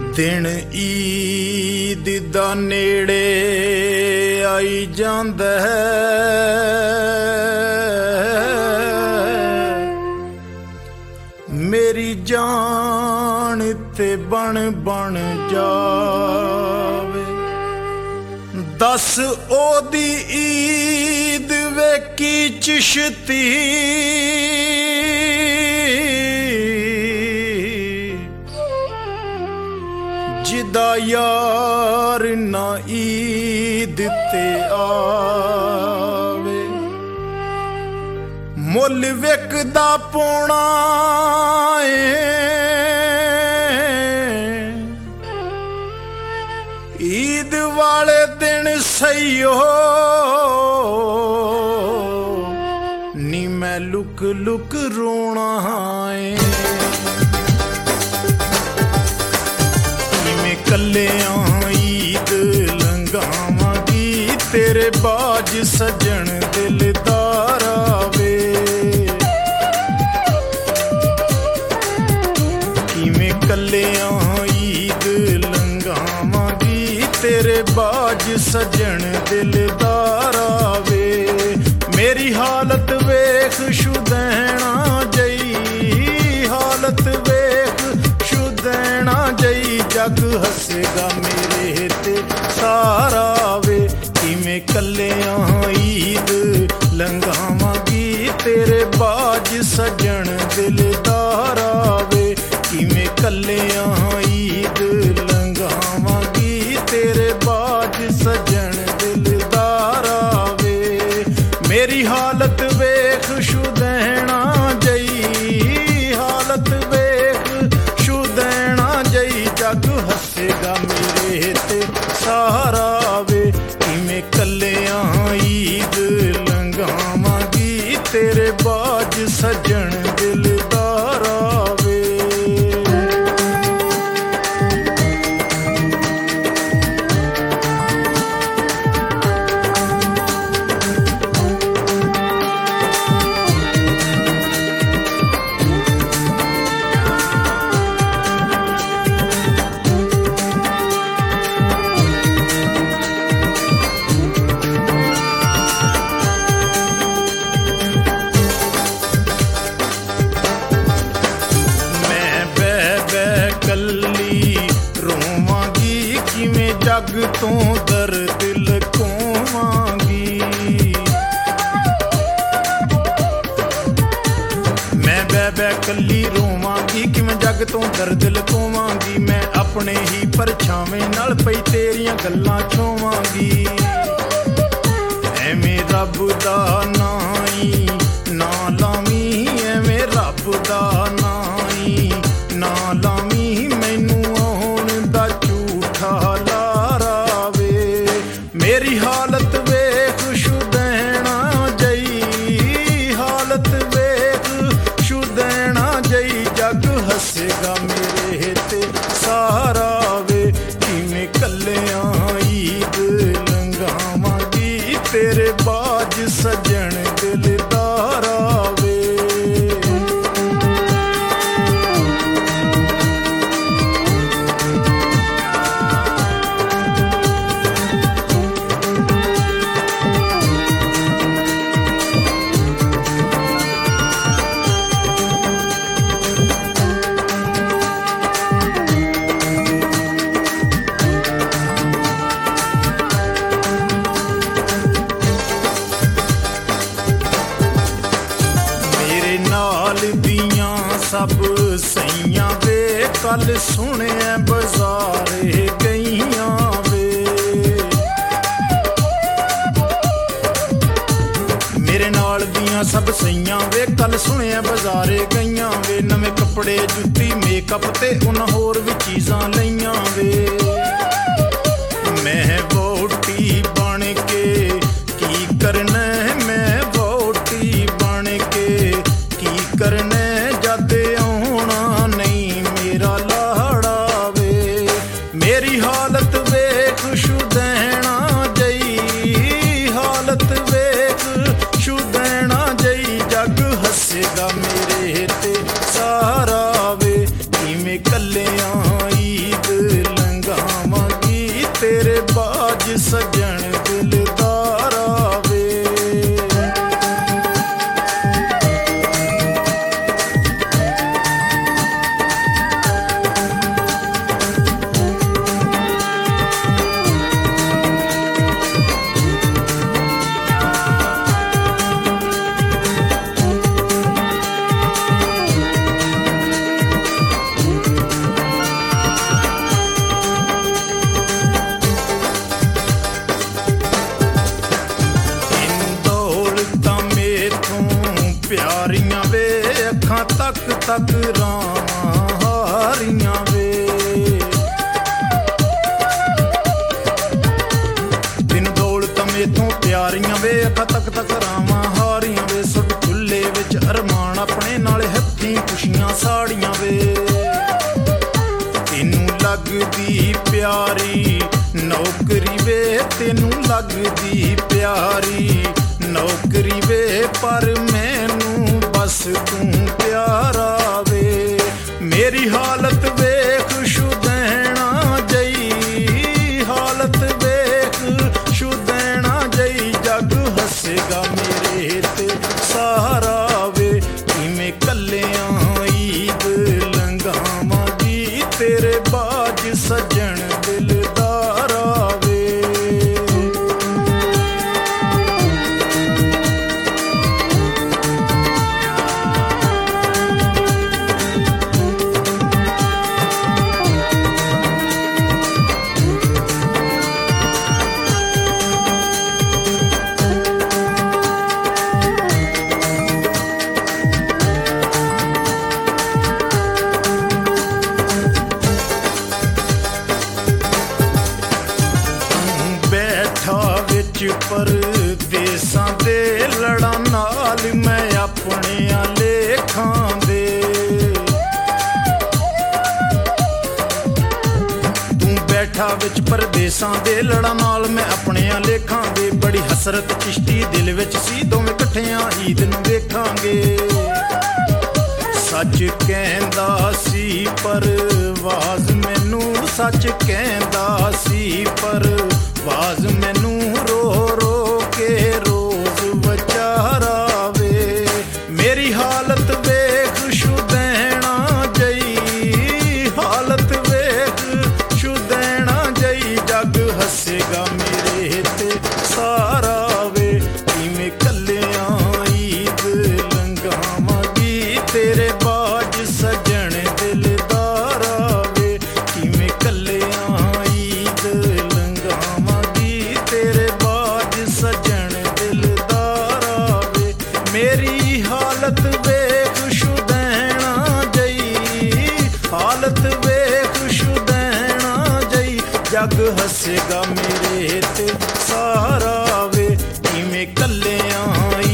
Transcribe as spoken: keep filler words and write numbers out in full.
दिन ईद दा नेड़े आई जांदा है, मेरी जान ते बन बन जावे। दस ओदी ईद वेकी चिश्ती, जिदा यार ना ईद ते आवे। मुल विकदा पौना ईद वाले दिन सईओ, नी मैं लुक लुक रोना है। किवें कल्लियां ईद लंघावांगी, तेरे बाज सजन दिलदारा वे। किवें कल्लियां ईद लंघावांगी, तेरे बाज सजन दिलदारा वे। मेरी हालत वेख शुदैना जई, हालत वेख शुदैना जई। जग हसेगा मेरे ते सारा वे। किवें कल्लियां ईद लंघावांगी, तेरे बाज सजन दिलदारा वे। किवें कल्लियां ईद लंघावांगी, तेरे बाज सजन दिलदारा वे। मेरी हालत वेख शुदैना जई, हालत वेख शुदैना जई। जग हसेगा मेरे ते सारा वे। किवें कल्लियां ईद लंघावांगी, तेरे बाज सजन दिलदारा वे। जग तो दर्द लकोवांगी, मैं बह बह कली रोवांगी। किवें जग तो दर्द लकोवांगी, मैं अपने ही परछावें नाल पई तेरियां गल्लां छोवांगी। एवें रब दा नाई ना लावी, एवें रब दा नाई ना लावी। मैनू आउण दा झूठा मेरी हालत वेख शुदैना जई, हालत वेख शुदैना जई। जग हसेगा मेरे ते सारा वे। किवें कल्लियां ईद लंघावांगी, तेरे बाज सजन दिलदारा वे। सब सईयां वे कल सुने बजारे गईयां वे। मेरे नाल दियां सब सईयां वे कल सुने बजारे गईयां वे। नवें कपड़े जुत्ती मेकअप ते उन्हां होर भी चीज़ां लईयां वे। मैं वोटी बन के की करना, मैं वोटी बन के की करना। जद आउणा नहीं मेरा लाड़ा वे। मेरी हालत वेख शुदैना जई, हालत वेख शुदैना जई। जग हसेगा मेरे ते सारा वे। किवें कल्लियां ईद ਤੱਕ ਤੱਕ ਰਾਵਾਂ ਹਾਰੀਆਂ ਵੇ। ਦਿਨ ਦੌਲਤ ਮੇਥੋਂ ਪਿਆਰੀਆਂ ਵੇ, ਅੱਖਾਂ ਤੱਕ ਤੱਕ ਰਾਵਾਂ ਹਾਰੀਆਂ ਵੇ। ਸੁੱਟ ਚੁੱਲ੍ਹੇ ਵਿੱਚ ਅਰਮਾਨ ਆਪਣੇ ਨਾਲ ਹੱਥੀਂ ਖੁਸ਼ੀਆਂ ਸਾੜੀਆਂ ਵੇ। ਤੈਨੂੰ ਲੱਗਦੀ ਪਿਆਰੀ ਨੌਕਰੀ ਵੇ, ਤੈਨੂੰ ਲੱਗਦੀ ਪਿਆਰੀ ਨੌਕਰੀ ਵੇ, ਪਰ ਮੈਨੂੰ ਬਸ ਤੂੰ ਪਿਆਰਾ ਵੇ। ਮੇਰੀ ਹਾਲਤ ਵੇਖ ਸ਼ੁਦੈਣਾ ਜਈ, ਹਾਲਤ ਵੇਖ ਸ਼ੁਦੈਣਾ ਜਈ। ਜੱਗ ਹੱਸੇਗਾ ਮੇਰੇ ਤੇ ਸਾਰਾ ਵੇ, ਕਿਵੇਂ ਕੱਲਿਆਂ ਈਦ ਲੰਘਾਵਾਂਗੀ ਤੇਰੇ ਬਾਝ ਸੱਜਣ ਦਿਲਦਾਰਾ ਵੇ। ਪਰਦੇਸਾਂ ਦੇ ਲੜਾਂ ਨਾਲ ਮੈਂ ਆਪਣਿਆਂ ਲੇਖਾਂ ਦੇ। ਤੂੰ ਬੈਠਾ ਵਿੱਚ ਪਰਦੇਸਾਂ ਦੇ ਲੜਾਂ ਨਾਲ ਮੈਂ ਆਪਣਿਆਂ ਲੇਖਾਂ ਦੇ। ਬੜੀ ਹਸਰਤ ਚਿਸ਼ਤੀ ਦਿਲ ਵਿੱਚ ਸੀ, ਦੋਵੇਂ ਇਕੱਠਿਆਂ ਈਦ ਨੂੰ ਵੇਖਾਂਗੇ। ਸੱਚ ਕਹਿੰਦਾ ਸੀ ਪਰਵਾਜ਼ ਮੈਨੂੰ, ਸੱਚ ਕਹਿੰਦਾ ਸੀ ਪਰਵਾਜ਼ ਮੈਨੂੰ, ਰੋ ਰੋ ਕੇ ਰੋਜ਼ ਵਿਚਾਰਾ ਵੇ। ਮੇਰੀ ਹਾਲਤ ਵੇਖ ਸ਼ੁਦੈਣਾ ਜਈ, ਹਾਲਤ ਵੇਖ ਸ਼ੁਦੈਣਾ ਜਈ। ਜੱਗ ਹੱਸੇਗਾ ਮੇਰੇ ਤੇ ਸਾਰਾ ਵੇ, ਕਿਵੇਂ ਕੱਲਿਆਂ ਈਦ ਲੰਘਾਵਾਂਗੀ ਤੇਰੇ ਬਾਝ ਸੱਜਣ ਦਿਲਦਾਰਾ ਵੇ। ਕਿਵੇਂ ਕੱਲਿਆਂ ਈਦ ਲੰਘਾਵਾਂਗੀ ਤੇਰੇ ਬਾਝ ਸੱਜਣ ਦਿਲਦਾਰਾ ਵੇ। ਮੇਰੀ ਹਾਲਤ ਵੇਖ ਸ਼ੁਦੈਣਾ ਜਈ, ਹਾਲਤ ਵੇਖ ਸ਼ੁਦੈਣਾ ਜਈ। ਜੱਗ ਹੱਸੇਗਾ ਮੇਰੇ ਤੇ ਸਾਰਾ ਵੇ, ਕਿਵੇਂ ਕੱਲਿਆਂ